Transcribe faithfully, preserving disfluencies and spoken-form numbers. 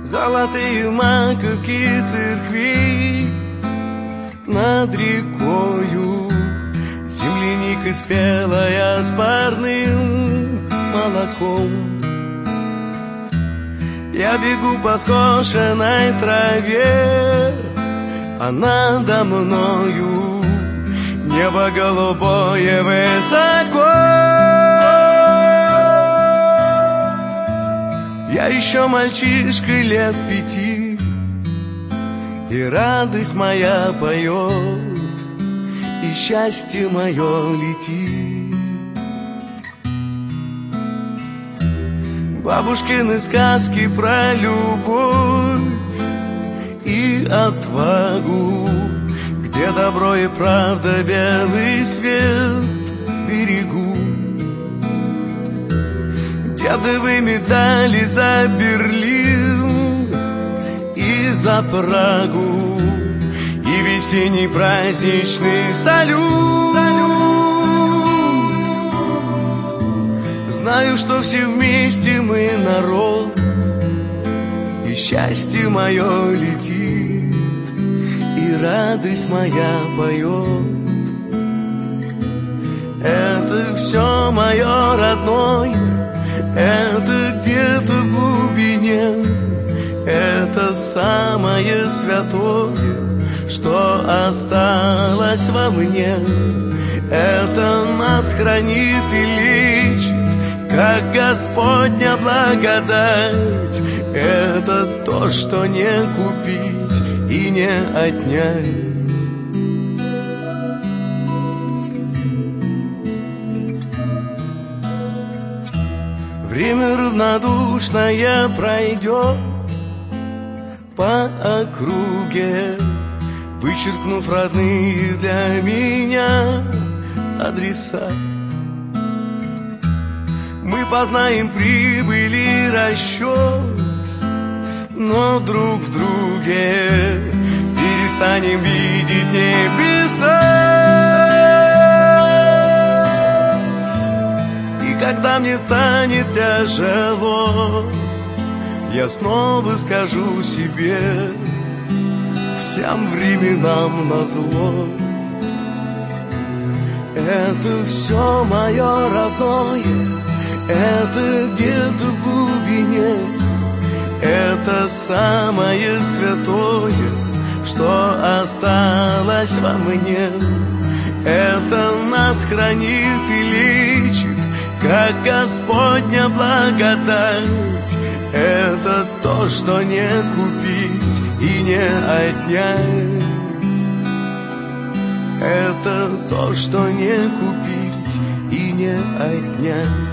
Золотые маковки церквей над рекою, земляника спелая с парным молоком. Я бегу по скошенной траве, а надо мною небо голубое высоко. Я еще мальчишка лет пяти, и радость моя поет, и счастье мое летит. Бабушкины сказки про любовь и отвагу, где добро и правда белый свет берегу. Дедовы медали за Берлин и за Прагу, и весенний праздничный салют. Знаю, что все вместе мы народ, и счастье мое летит, и радость моя поет. Это все мое родное, это где-то в глубине, это самое святое, что осталось во мне. Это нас хранит и лечит, как Господня благодать. Это то, что не купить и не отнять. Время равнодушное пройдет по округе, вычеркнув родные для меня адреса. Мы познаем прибыль и расчет, но друг в друге перестанем видеть небеса. Когда мне станет тяжело, я снова скажу себе, всем временам назло. Это все мое родное, это где-то в глубине, это самое святое, что осталось во мне. Это нас хранит и лечит, как Господня благодать. Это то, что не купить и не отнять. Это то, что не купить и не отнять.